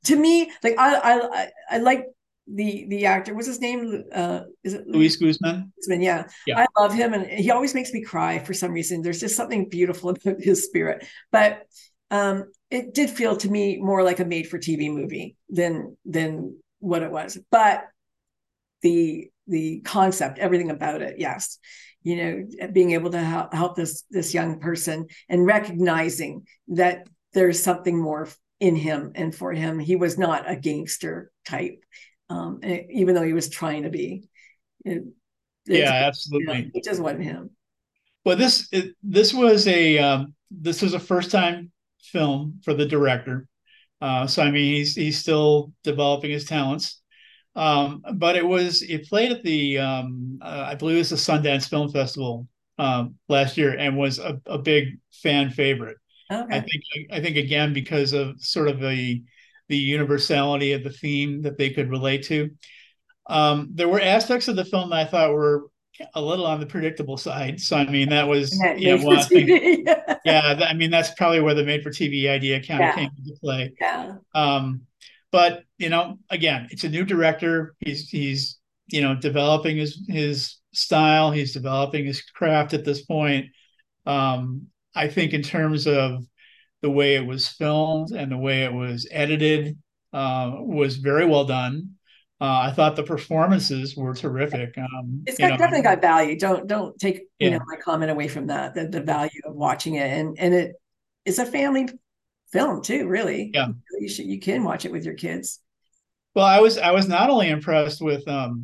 to me, like I I I like the the actor. What's his name? Uh, is it Luis Guzman? Guzman? Yeah, Yeah. I love him, and he always makes me cry for some reason. There's just something beautiful about his spirit. But um, it did feel to me more like a made-for-T V movie than than what it was. But the the concept, everything about it, yes, you know, being able to help, help this this young person and recognizing that there's something more in him and for him. He was not a gangster type, um, even though he was trying to be. It, it, Yeah, you know, absolutely. it just wasn't him. Well, this it, this was a um, this was a first time film for the director. Uh, so I mean, he's he's still developing his talents. Um, but it was it played at the um, uh, I believe it was the Sundance Film Festival um, last year and was a, a big fan favorite. I Okay. think I think again because of sort of the the universality of the theme that they could relate to. Um, there were aspects of the film that I thought were a little on the predictable side. So I mean that was And you know made for one of the things. T V. Yeah, I mean that's probably where the made for T V idea kind of Yeah. came into play. Yeah. Um, but you know, again, it's a new director. He's he's you know developing his his style. He's developing his craft at this point. Um, I think in terms of the way it was filmed and the way it was edited uh, was very well done. Uh, I thought the performances were terrific. Um, It's you got know, definitely got value. Don't don't take, you know, yeah, my comment away from that. The, the value of watching it, and and it is a family film too. Really, yeah. you should you can watch it with your kids. Well, I was I was not only impressed with um,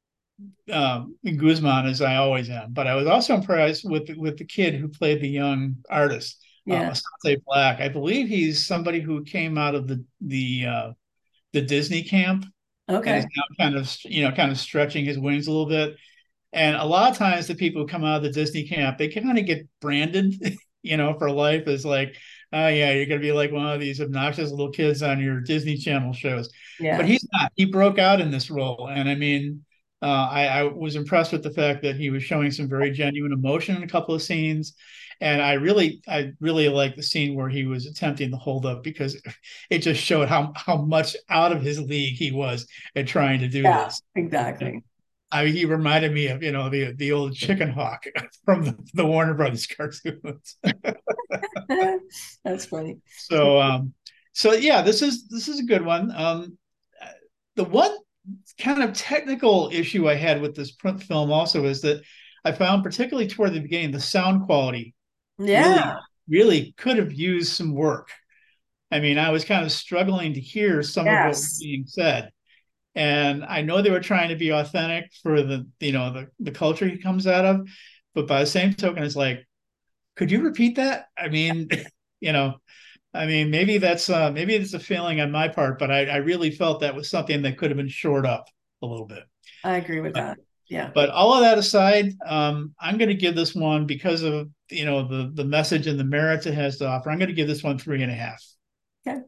um, Guzman as I always am, but I was also impressed with with the kid who played the young artist, uh, Yeah. Asante Black. I believe he's somebody who came out of the the uh, the Disney camp and is Okay. now kind of you know kind of stretching his wings a little bit. And a lot of times the people who come out of the Disney camp, they kind of get branded, you know, for life as like, oh yeah, you're gonna be like one of these obnoxious little kids on your Disney Channel shows. But Yeah. he's not. He broke out in this role, and I mean, uh, I, I was impressed with the fact that he was showing some very genuine emotion in a couple of scenes. And I really, I really like the scene where he was attempting to hold up because it just showed how how much out of his league he was at trying to do Yeah. this. Exactly. I mean, he reminded me of you know the the old chicken hawk from the, the Warner Brothers cartoons. That's funny. so um, so yeah, this is this is a good one. Um, the one kind of technical issue I had with this print film also is that I found particularly toward the beginning the sound quality really Yeah. really could have used some work. I mean, I was kind of struggling to hear some of what was Yes. being said. And I know they were trying to be authentic for the you know the the culture he comes out of, but by the same token, it's like, could you repeat that? I mean, you know, I mean, maybe that's uh, maybe it's a failing on my part, but I, I really felt that was something that could have been shored up a little bit. I agree with But, that. Yeah. but all of that aside, um, I'm going to give this one because of you know the the message and the merits it has to offer. I'm going to give this one three and a half. Okay.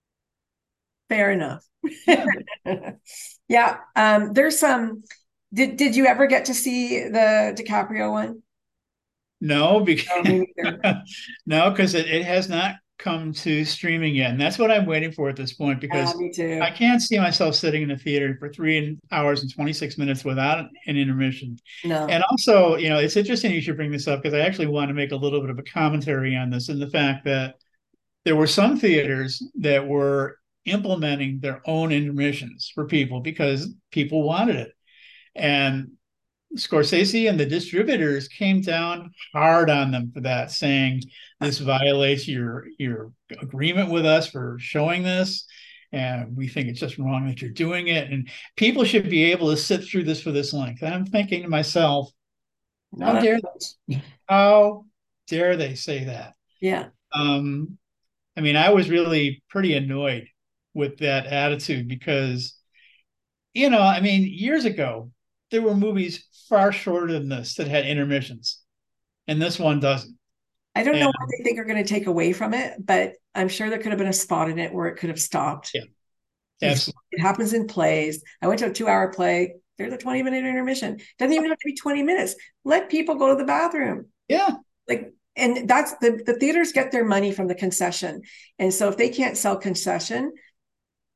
Fair enough. Yeah. Yeah. Um, there's some. Did Did you ever get to see the DiCaprio one? No, Oh, because me neither. no, because it, it has not come to streaming yet, and that's what I'm waiting for at this point. Yeah, Because me I too. can't see myself sitting in a theater for three hours and twenty-six minutes without an intermission. And No. also, you know, it's interesting you should bring this up because I actually want to make a little bit of a commentary on this and the fact that there were some theaters that were implementing their own intermissions for people because people wanted it. And Scorsese and the distributors came down hard on them for that, saying this violates your your agreement with us for showing this, and we think it's just wrong that you're doing it, and people should be able to sit through this for this length. And I'm thinking to myself, how Not dare a, how dare they say that? yeah. Um, I mean, I was really pretty annoyed with that attitude because you know, I mean, years ago, there were movies far shorter than this that had intermissions, and this one doesn't. I don't know And what they think are going to take away from it, but I'm sure there could have been a spot in it where it could have stopped. yeah, It absolutely. happens in plays. I went to a two hour play. There's a twenty minute intermission. Doesn't even have to be twenty minutes. Let people go to the bathroom. Yeah, Like, and that's the, the theaters get their money from the concession. And so if they can't sell concession,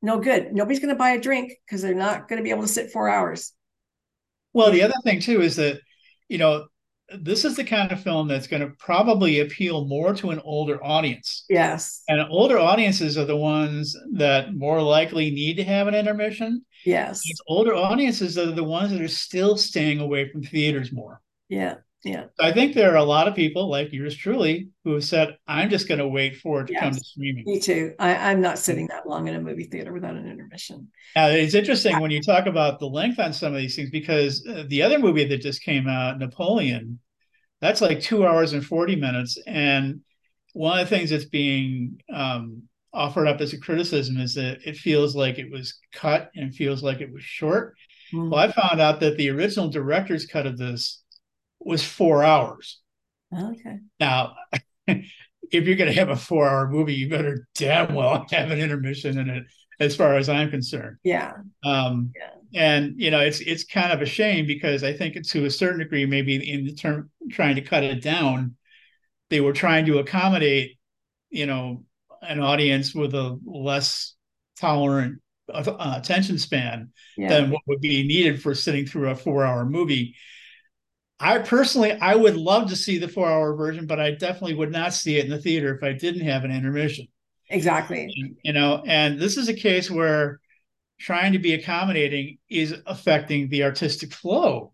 no good. Nobody's going to buy a drink because they're not going to be able to sit four hours. Well, Yeah. the other thing too is that, you know, this is the kind of film that's going to probably appeal more to an older audience. Yes. And older audiences are the ones that more likely need to have an intermission. Yes. It's older audiences that are the ones that are still staying away from theaters more. Yeah. Yeah. So I think there are a lot of people like yours truly who have said, I'm just going to wait for it to come to Yes. streaming. Me too. I, I'm not sitting that long in a movie theater without an intermission. Now, it's interesting when you talk about the length on some of these things, because uh, the other movie that just came out, Napoleon, that's like two hours and forty minutes. And one of the things that's being um, offered up as a criticism is that it feels like it was cut and feels like it was short. Mm. Well, I found out that the original director's cut of this was four hours. Okay. Now, if you're going to have a four hour movie, you better damn well have an intermission in it, as far as I'm concerned. Yeah. Um, yeah. And, you know, it's it's kind of a shame because I think to a certain degree, maybe in the term trying to cut it down, they were trying to accommodate, you know, an audience with a less tolerant uh, attention span Yeah. than what would be needed for sitting through a four hour movie. I personally, I would love to see the four hour version, but I definitely would not see it in the theater if I didn't have an intermission. Exactly. You know, and this is a case where trying to be accommodating is affecting the artistic flow.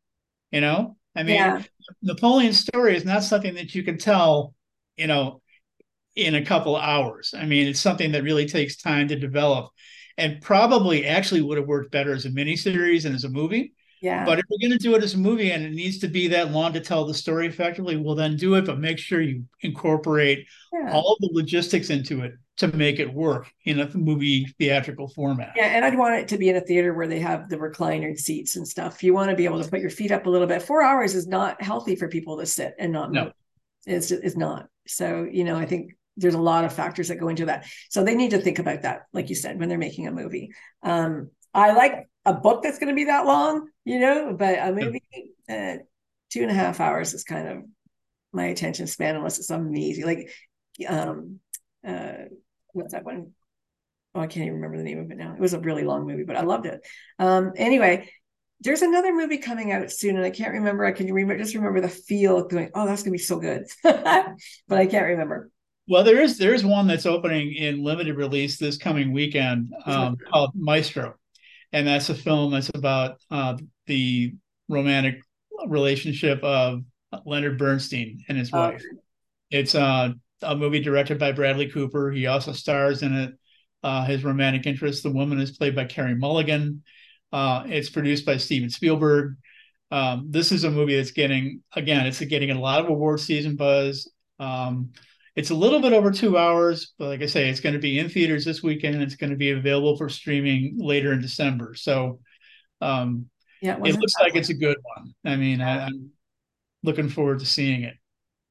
You know, I mean, Yeah. Napoleon's story is not something that you can tell, you know, in a couple of hours. I mean, it's something that really takes time to develop and probably actually would have worked better as a miniseries and as a movie. Yeah. But if we're going to do it as a movie and it needs to be that long to tell the story effectively, well, then do it, but make sure you incorporate yeah. all the logistics into it to make it work in a movie theatrical format. Yeah, and I'd want it to be in a theater where they have the recliner seats and stuff. You want to be able to put your feet up a little bit. Four hours is not healthy for people to sit and not move. No. It's, it's not. So, you know, I think there's a lot of factors that go into that. So they need to think about that, like you said, when they're making a movie. Um, I like a book that's going to be that long, you know, but a movie, uh, two and a half hours is kind of my attention span, unless it's amazing. Like, um, uh, what's that one? Oh, I can't even remember the name of it now. It was a really long movie, but I loved it. Um, anyway, there's another movie coming out soon, and I can't remember. I can remember, just remember the feel of going, oh, that's going to be so good. But I can't remember. Well, there is there is one that's opening in limited release this coming weekend um, called Maestro. And that's a film that's about uh, the romantic relationship of Leonard Bernstein and his wife. Oh. It's uh, a movie directed by Bradley Cooper. He also stars in it. Uh, his romantic interest, the woman, is played by Carey Mulligan. Uh, it's produced by Steven Spielberg. Um, this is a movie that's getting, again, it's getting a lot of award season buzz. Um, it's a little bit over two hours, but like I say, it's going to be in theaters this weekend. And it's going to be available for streaming later in December. So um, yeah, it, it looks like one. It's a good one. I mean, yeah. I, I'm looking forward to seeing it.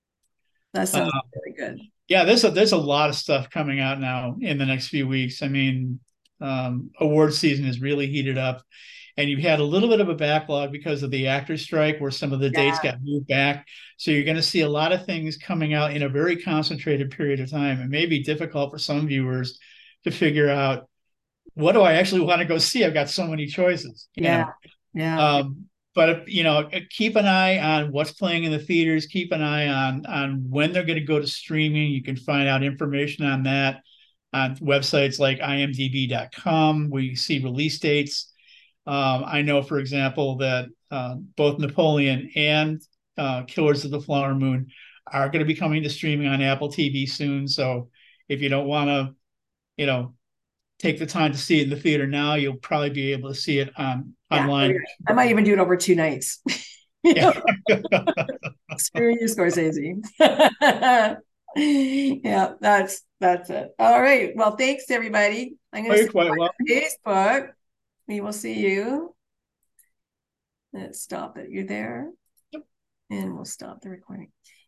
That sounds uh, very good. Yeah, there's a, there's a lot of stuff coming out now in the next few weeks. I mean, um, award season is really heated up. And you've had a little bit of a backlog because of the actors' strike where some of the yeah. dates got moved back. So you're going to see a lot of things coming out in a very concentrated period of time. It may be difficult for some viewers to figure out, what do I actually want to go see? I've got so many choices. Yeah. Know? Yeah. Um, but, you know, keep an eye on what's playing in the theaters. Keep an eye on, on when they're going to go to streaming. You can find out information on that on websites like I M D B dot com, where you see release dates. Um, I know, for example, that uh, both Napoleon and uh, Killers of the Flower Moon are going to be coming to streaming on Apple T V soon. So if you don't want to, you know, take the time to see it in the theater now, you'll probably be able to see it on yeah, online. I might even do it over two nights. Yeah. Screw you, Scorsese. Yeah, that's that's it. All right. Well, thanks everybody. I'm going to see quite well. Facebook. We will see you. Let's stop it. You're there. Yep. And we'll stop the recording.